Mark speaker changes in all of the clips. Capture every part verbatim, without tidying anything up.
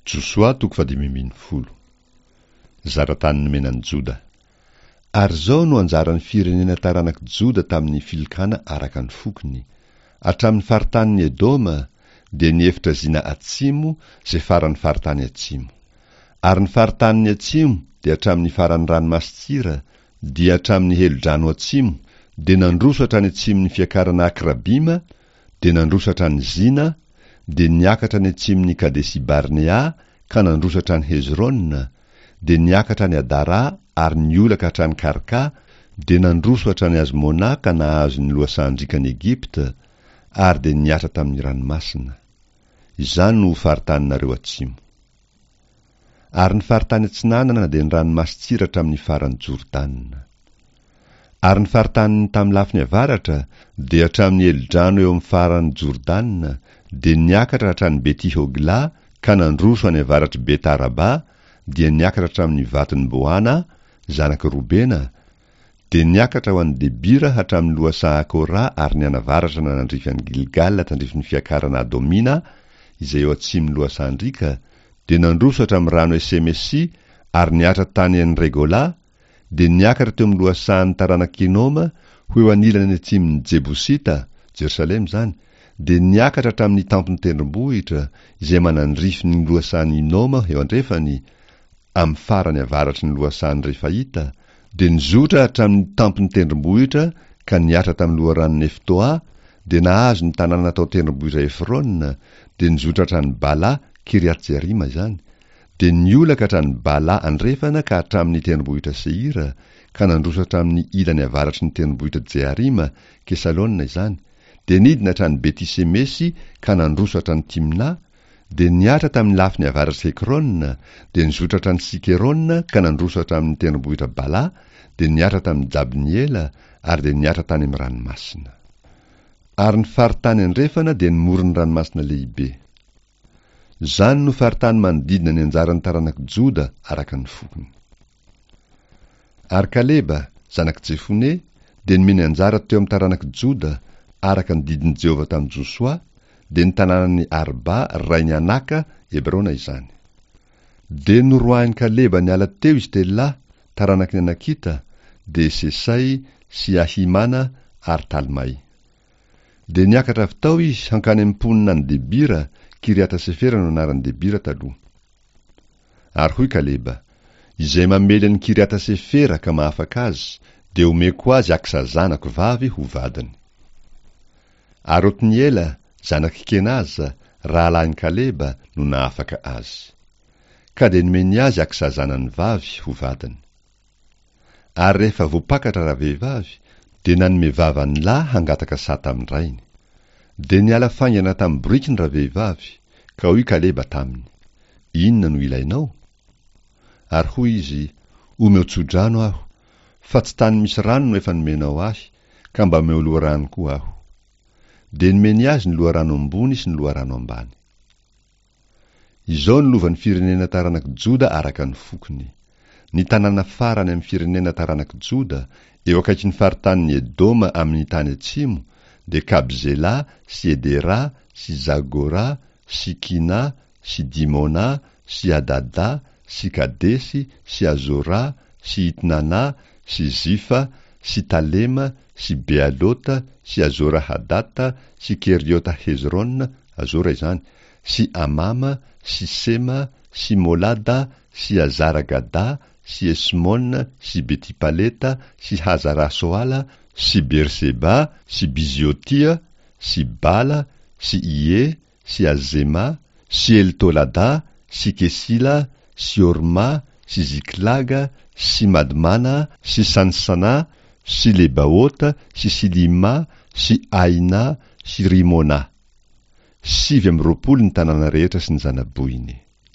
Speaker 1: Josoa toko fadimy folo. Zaratany menan'i Joda. Ary zao no anjaran'ny firenena taranaka Joda tamin'ny filokana araka ny fokony. Hatramin'ny faritany Edoma dia ny efitra zina atsimo zay farany faritany atsimo. Ary ny faritany atsimo dia hatramin'ny farany ranomasitsira dia hatramin'ny helo-drano atsimo, dia nandroso hatrany atsimon'ny fiakarana Akrabima, dia nandroso hatrany Zina, dia niakatra ny atsimon'ny Kadesi Barnea ka nandroso hatrany Hezrona, dia niakatra ny Adara ary niolaka hatrany Karka, dia nandroso hatrany Azmona ka nahazo ny lohasan-drikan'i Egipta, ary dia niatra tamin'ny ranomasina. Izany no faritanynareo atsimo. Ary ny faritany atsinanana dia ny ranomasitsira hatramin'ny farany Jordanina. Ary ny faritany tamin'ny lafiny avaratra dia hatramin'ny elo-drano eo amin'ny farany Jordanina, dia niakatra hatrany Beti-Hogla ka nandroso any avaratry Betaraba, dia niakatra hatramin'ny vatony Boana, zanaky Robena, dia niakatra ho an'ny Debira hatramin'ny lohasan Akora ary ny anavaratra nanandrify an'i Gilgal tandrify ny fiakarana Adomina, izay eo atsimon'ny lohasan-drika, dia nandroso hatramin'ny rano Esemesi ary niatra tany an'i Regola, dia niakatra teo amin'ny lohasan'ny taranaka Enoma ho eo anilany atsimon'ny Jebusita, Jerusalema zany, dia niakatra hatramin'ny tampony tendrombohitra izay manandrify ny lohasan'ny Enoma eo andrefany amin'ny farany avaratry ny lohasan'ny Refaita, dia nizotra hatramin'ny tampony tendrombohitra ka niatra tamin'ny loharan'ny Neftoa, dia nahazo ny tanàna tao tendrombohitra Efrona, dia nizotra hatrany Bala, Kiriat Jerima zany, dia niolaka hatrany Bala andrefana ka hatramin'ny tendrombohitra Seira, ka nandroso hatramin'ny ilany avaratry ny tendrombohitra Jearima, Kesalona izany, dia nidina hatrany Betisemesi ka nandroso hatrany Timna, dia niatra tamin'ny lafiny avaratry Ekrona, dia nizotra hatrany Sikerona ka nandroso hatramin'ny tendrombohitra Bala, dia niatra tamin'ny Jabniela ary dia niatra tany amin'ny ranomasina. Ary ny faritany andrefana dia ny moron'ny ranomasina lehibe. Zany no faritany manodidina ny anjaran'ny taranaka Joda araka ny fokony. Ary Kaleba, zanaky Jefone, dia nimeny anjara teo amin'ny taranaka Joda araka ny didin'i Jehova tamin'i Josoa, dia ny tanànan'ny Arba, rainy Anaka, Hebrona izany. Dia noroahin'i Kaleba niala teo izy tela, taranaky ny Anakita, dia Sesai, sy Ahimana ary Talmai. Dia niakatra avy tao izy hankany amin'ny mponina ny Debira, Kiriata Sefera no anaran'ny Debira taloha. Ary hoy Kaleba, izay mamely ny Kiriata Sefera ka mahafaka azy, dia omeko azy Aksa zanako vavy ho vadiny. Ary Otniela, zanaky Kenaza, rahalahin'i Kaleba no nahafaka azy. Ka dia nomeny azy Aksa zanany vavy ho vadiny. Ary rehefa voapakatra ravehivavy, dia nanome vavany lahy hangataka sata amin'ny rainy. Dia niala faingana tamin'ny boriky ny ravehivavy, ka hoy Kaleba taminy, inona no ilainao? Ary hoy izy, omeo tso-drano aho, fa tsy tany misy rano no efa nomenao ahy, ka mba omeo loharano koa aho. Dia nomeny azy ny loharano ambony sy ny loharano ambany. Izao ny lovan'ny firenena taranaka Joda araka ny fokony. Ny tanàna farany amin'ny firenena taranaka Joda, eo akaiky ny faritan'ny Edoma amin'ny tany atsimo, dia Kabzela, sy Edera, sy Zagora, sy Kina, sy Dimona, sy Adada, sy Kadesi, sy Azora, sy Itnana, sy Zifa, sy Talema, sy Bealota, sy Azora Hadata, sy Keriota Hezrona, Azora izany, sy Amama, sy Sema, sy Molada, sy Azaragada, sy Esmona, sy Betipaleta, sy Hazarasoala, sy Berseba, sy Biziotia, sy Bala, sy Ie, sy Azema, sy Eltolada, sy Kesila, sy Orma, sy Ziklaga, sy Madmana, sy Sansana, sy Lebaota, sy Silima, sy Aina, sy Rimona. Sivy amby roapolo ny tanàna rehetra sy ny zanaboiny.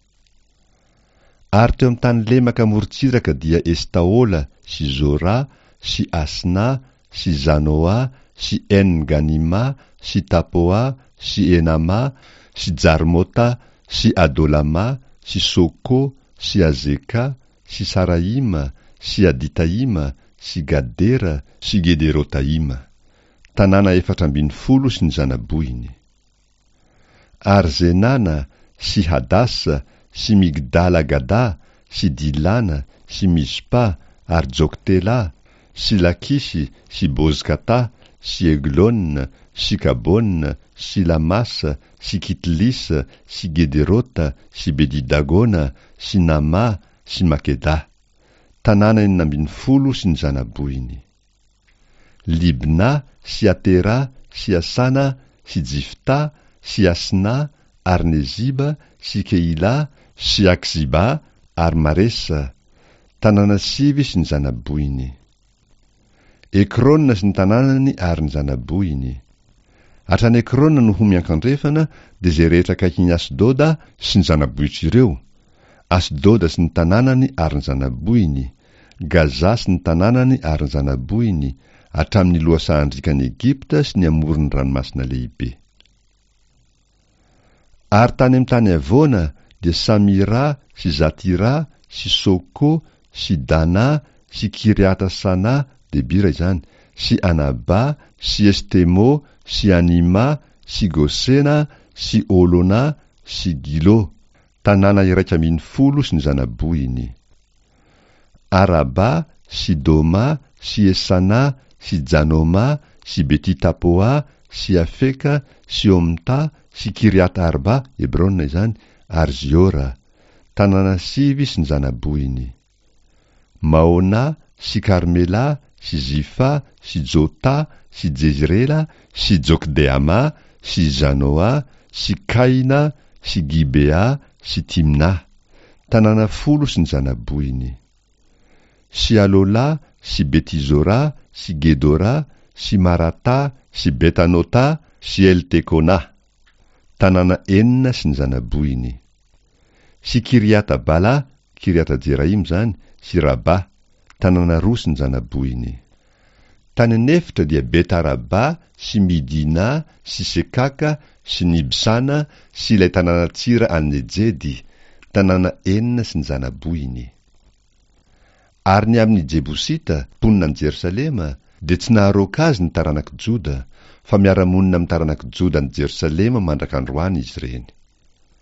Speaker 1: Ary teo amin'ny tany lemaka morontsiraka dia Estaola, sy Zora, sy Asna, sy Zanoa, sy En-Ganima, sy Tapoa, sy Enama, sy Jarmota, sy Adolama, sy Soko, sy Azeka, sy Saraima, sy Aditaima, sy Gadera, sy Gederotaima. Tanàna efatra ambin'ny folo sy ny zanaboiny. Ary Zenana, sy Hadasa, sy Migdala Gada, sy Dilana, sy Mispa, ary Joktela, sy Lakisy, sy Bozkata, sy Eglonna, sy Kabonna, sy Lamasa, sy Kitlisa, sy Gederota, sy Bedidagona, sy Nama, sy Makeda. Tanàna enina ambin'ny folo sy ny zanaboiny. Libna, sy Atera, sy Asana, sy Jifta, sy Asna, ary Neziba, sy Keila, sy Akziba, ary Maresa. Tanàna sivy sy ny zanaboiny. Ekrona sy ny tanànany ary ny zanaboiny. Hatrany Ekrona no ho miankandrefana dia zay rehetra akaikin'ny Asdoda sy ny zanabohitra ireo. Asdoda sy ny tanànany ary ny zanaboiny. Gaza sy ny tanànany ary ny zanaboiny, hatramin'ny lohasahandrikan'i Egipta sy ny amoron'ny ranomasina lehibe. Ary tany amin'ny tany avoana dia Samira sy Zatira sy Soko sy Dana sy Kiriata Sana, Debira izany, sy Anaba sy Estemo sy Anima sy Gosena sy Olona sy Gilo. Tanàna iraika ambin'ny folo sy ny zanaboiny. Araba sy Doma sy Esana sy Janoma sy Betitapoa sy Afeka sy Omta sy Kiriata Arba, Hebrona izany, ary Ziora. Tanàna sivy sy ny zanaboiny. Maona sy Karmela sy Zifa sy Jota sy Jezrela sy Jokdeama sy Zanoa sy Kaina sy Gibea sy Timna. Tanàna folo sy ny zanaboiny. Sy Alola sy Betizora sy Gedora sy Marata sy Betanota sy Eltekona. Tanàna enina sy ny zanaboiny. Sy Kiriata Bala, Kiriata Jeraim zany, sy Raba. Tanàna roa sy ny zanaboiny. Tany anefitra dia Betaraba sy Midina sy Sekaka sy Nibsana sy ilay tanàna tsira Annejedy. Tanàna enina sy ny zanaboiny. Ary ny amin'ny Jebusita, mponina ny Jerosalema, dia tsy naharoaka azy ny taranak'i Joda, fa miara-monina amin'ny taranak'i Joda ny Jerosalema mandrak'androany izy ireny.